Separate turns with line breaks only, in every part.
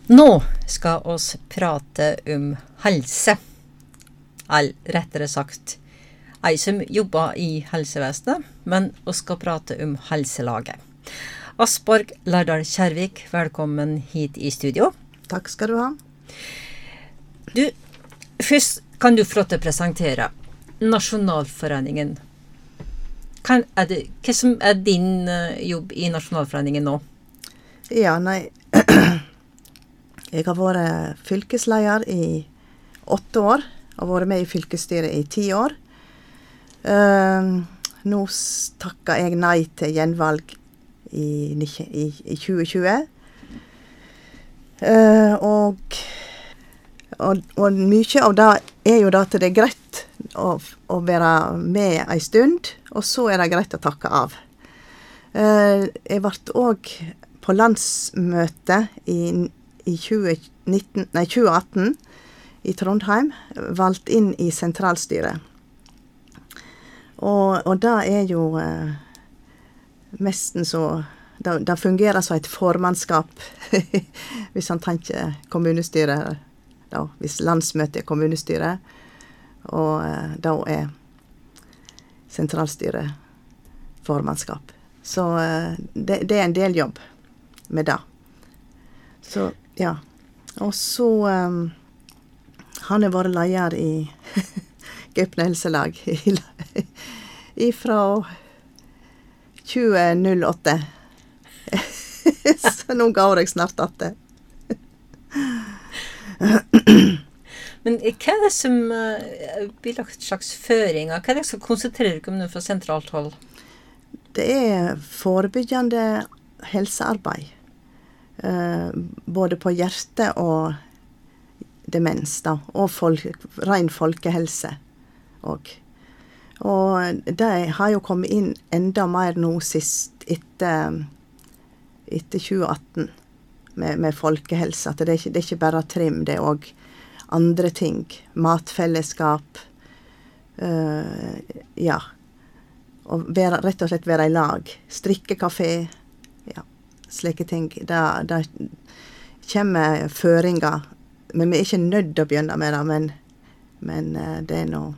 Nå skal oss prate om helse. Rettere sagt, jeg som jobber i helsevesenet, men oss skal prate om helselaget. Asborg Lardal Kjærvik, velkommen hit i studio.
Takk skal du ha.
Du, først kan du få til å presentere Nasjonalforeningen. Hva som din jobb i Nasjonalforeningen nå?
Ja, nei, jeg har vært fylkesleder i 8 år, og vært med i fylkesstyret i 10 år. Nå takket jeg nei til gjenvalg i 2020. Og mye av det jo da at det greit å være med en stund, og så det greit å takke av. Jeg ble også på landsmøte i 2018 i Trondheim, valgt inn i sentralstyret. Og det jo mesten så, det fungerer som et formannskap, hvis han tenker kommunestyret, da, hvis landsmøtet kommunestyret, og da sentralstyret formannskap. Så det en del jobb med det. Så, ja. Og så han vært leder i Gaupne Helselag fra 2008. Så nå går jeg snart at det.
Men hva det som blir lagt slags føringer? Hva det som konsentrerer dere om nå fra sentralt hold?
Det forebyggende helsearbeid. Både på hjerte og demens, da, og ren folkehelse også. Og det har jo kommet inn enda mer nå sist etter 2018 med folkehelse, at det ikke bare trim, det også andre ting, matfellesskap, ja, og rett og slett være i lag, strikkekafé, ja, slike ting. Det kommer føringer, men vi ikke nødt til å begynne med det, men det noe.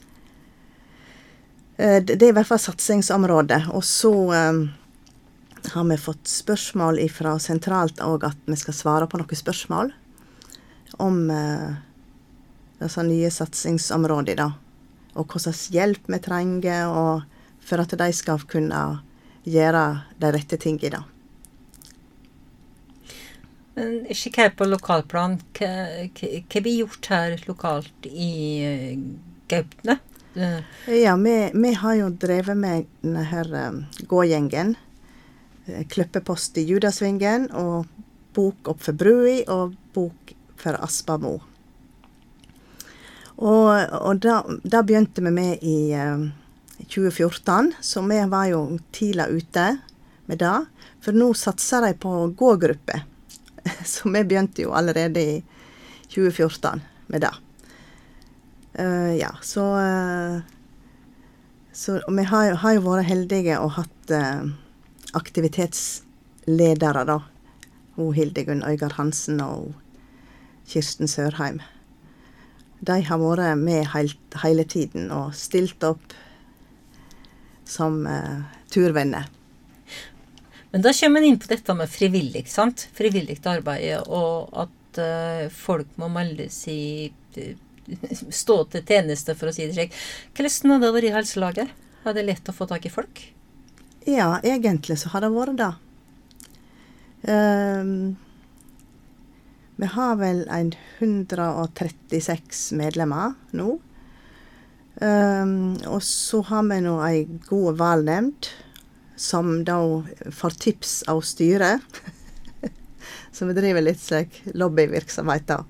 Det i hvert fall satsingsområdet, og så har vi fått spørsmål fra sentralt også, at vi skal svare på noen spørsmål om disse nye satsingsområdene da, og hva slags hjelp vi trenger, og for at de skal kunne gjøre de rette tingene da.
Men ikke her på lokalplan, hva blir gjort her lokalt i Gaupne?
Ja, vi har jo drevet med denne gågjengen, kløppepost i Judasvingen, og bok opp for Brui, og bok for Aspamo. Og da begynte vi med i 2014, så vi var jo tidlig ute med det, for nå satser de på gågruppe. Så vi begynte jo allerede i 2014 med det. Ja, så vi har jo vært heldige og hatt aktivitetsledere da. Hun Hildegunn Øygard Hansen og Kirsten Sørheim. De har vært med hele tiden og stilt opp som turvenner.
Men da kommer man inn på dette med frivillig, sant? Frivillig arbeid, og at folk må melde seg, stå til tjeneste, for å si det slik. Hvordan har det vært i helselaget? Har det lett å få tak i folk?
Ja, egentlig så har det vært det. Vi har vel 136 medlemmer nå. Og så har vi nå en god valgnemnd, som da får tips av styret, som vi driver litt slik lobbyvirksomhet da.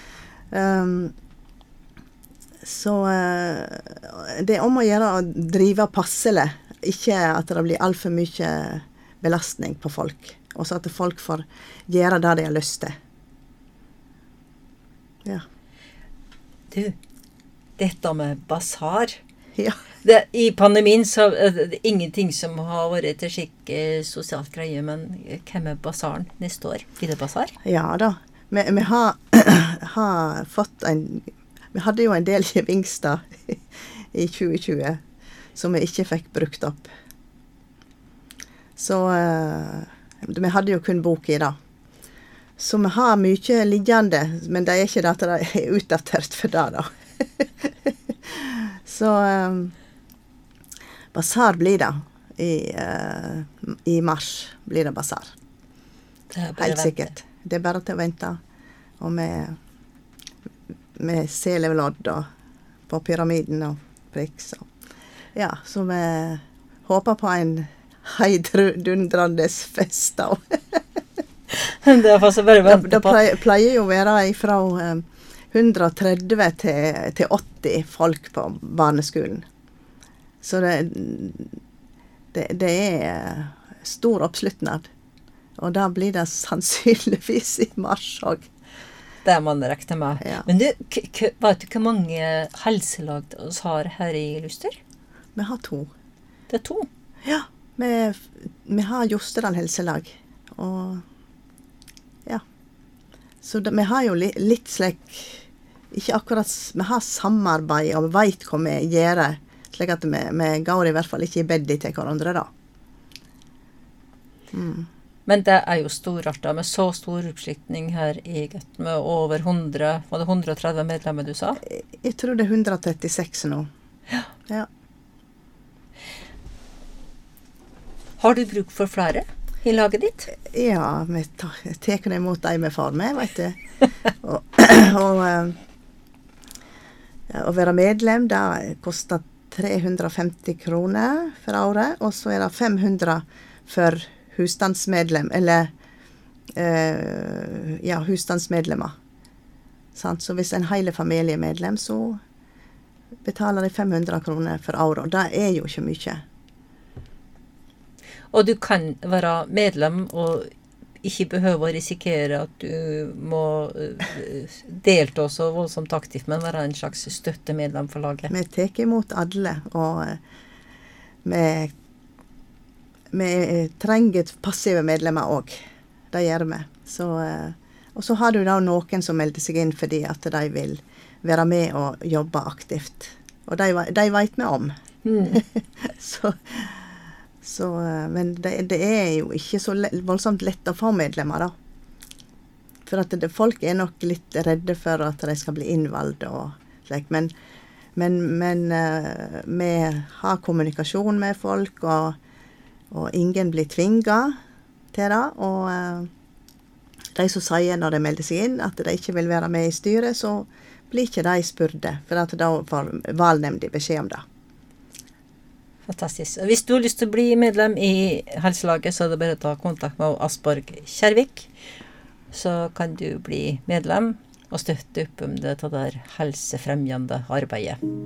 Så det om å gjøre å drive passelig, ikke at det blir alt for mye belastning på folk, og så at folk får gjøre det de har lyst til. Ja.
Du, dette med basar,
Ja.
I pandemien så det ingenting som har vært til skikk sosialt greie, men hva med basaren neste år? Blir det basar?
Ja da, Vi har, har fått vi hadde jo en del gevinster i 2020 som vi ikke fikk brukt opp. Så vi hadde jo kun bok i da. Så vi har mye liggende, men det er ikke det at det er utdatert for det da. Så basar blir det. I mars blir det basar. Helt sikkert. Det er bare til å vente. Og med selevelodd og på pyramiden og prikk. Så. Ja, så vi håper på en heidundrandes fest da.
Det er faktisk bare vente på.
Det pleier jo å være fra 130 til 80 folk på barneskolen. Så det er stor oppslutnad. Og da blir det sannsynligvis i mars også.
Det man rekner med.
Ja.
Men du, vet du hvor mange helselag vi har her i Luster?
Vi har 2.
Det er 2?
Ja, vi har Jostedal helselag. Og ja. Så vi har jo litt slik, ikke akkurat, vi har samarbeid og vet hva vi gjør, slik at vi går i hvert fall ikke i beddi til hverandre da.
Men det er jo storart da, med så stor oppslutning her i Gøtt, med over 100, var det 130 medlemmer du sa?
Jeg tror det er 136 nå. Ja.
Har du bruk for flere i laget ditt?
Ja, vi tar imot de vi får med, vet du. Å være medlem, det koster 350 kroner for året, og så er det 500 for husstandsmedlem, eller husstandsmedlemmer. Så hvis en hele familie er medlem, så betaler de 500 kroner for året, og det er jo ikke mye.
Og du kan være medlem og ikke behøve å risikere at du må delta så voldsomt aktivt, men være en slags støttemedlem for laget.
Vi tar imot alle, og vi trenger passive medlemmer også. Det gjør vi. Og så har du da noen som melder seg inn fordi at de vil være med og jobbe aktivt. Og de vet vi om. Men det er jo ikke så voldsomt lett å få medlemmer da. For at folk er nok litt redde for at de skal bli innvalgt og slik. Men vi har kommunikasjon med folk, og ingen blir tvinget til det. Og de som sier når de melder seg inn at de ikke vil være med i styret, så blir ikke de spurte, for at da får valgnemnda beskjed om det.
Fantastisk. Hvis du har lyst til å bli medlem i helselaget, så er det bare å ta kontakt med Asborg Kjærvik. Så kan du bli medlem og støtte opp om det der helsefremjende arbeidet.